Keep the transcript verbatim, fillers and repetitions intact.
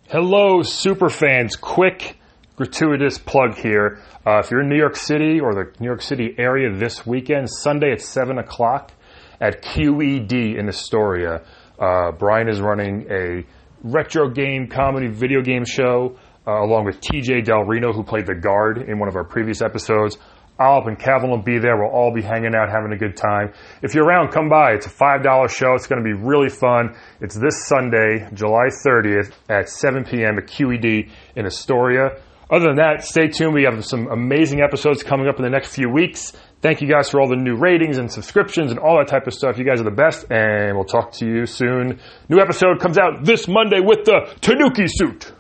Hello, superfans. Quick, gratuitous plug here. Uh, if you're in New York City or the New York City area this weekend, Sunday at seven o'clock at Q E D in Astoria, uh, Brian is running a retro game comedy video game show uh, along with T J Del Reno, who played the guard in one of our previous episodes. Alp and Calvin will be there. We'll all be hanging out, having a good time. If you're around, come by. It's a five dollar show. It's going to be really fun. It's this Sunday, July thirtieth at seven p.m. at Q E D in Astoria. Other than that, stay tuned. We have some amazing episodes coming up in the next few weeks. Thank you guys for all the new ratings and subscriptions and all that type of stuff. You guys are the best, and we'll talk to you soon. New episode comes out this Monday with the Tanuki suit.